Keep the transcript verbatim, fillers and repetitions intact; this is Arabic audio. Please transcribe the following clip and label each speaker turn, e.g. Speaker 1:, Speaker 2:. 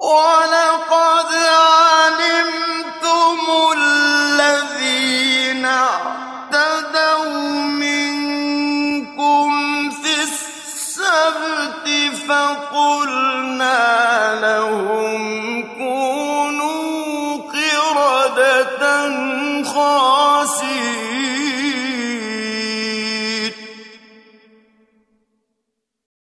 Speaker 1: وَلَقَدْ عَلِمْتُمُ الَّذِينَ اعْتَدَوْا مِنكُمْ فِي السَّبْتِ فَقُلْنَا لَهُمْ كُونُوا قِرَدَةً خَاسِئِينَ